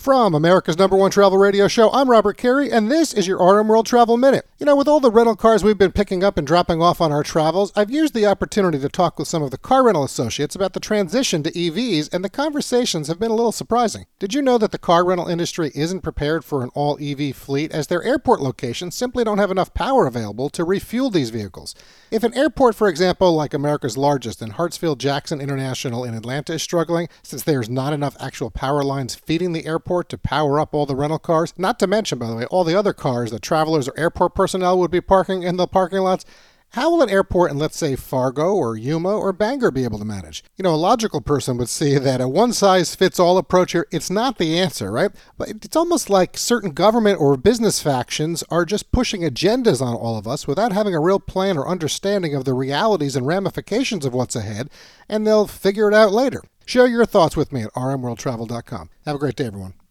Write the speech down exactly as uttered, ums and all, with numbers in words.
From America's number one travel radio show, I'm Robert Carey, and this is your R M World Travel Minute. You know, with all the rental cars we've been picking up and dropping off on our travels, I've used the opportunity to talk with some of the car rental associates about the transition to E Vs, and the conversations have been a little surprising. Did you know that the car rental industry isn't prepared for an all-E V fleet, as their airport locations simply don't have enough power available to refuel these vehicles? If an airport, for example, like America's largest in Hartsfield-Jackson International in Atlanta is struggling, since there's not enough actual power lines feeding the airport to power up all the rental cars, not to mention, by the way, all the other cars that travelers or airport personnel would be parking in the parking lots, how will an airport in, let's say, Fargo or Yuma or Bangor be able to manage? You know, a logical person would see that a one-size-fits-all approach here, it's not the answer, right? But it's almost like certain government or business factions are just pushing agendas on all of us without having a real plan or understanding of the realities and ramifications of what's ahead, and they'll figure it out later. Share your thoughts with me at r m world travel dot com. Have a great day, everyone.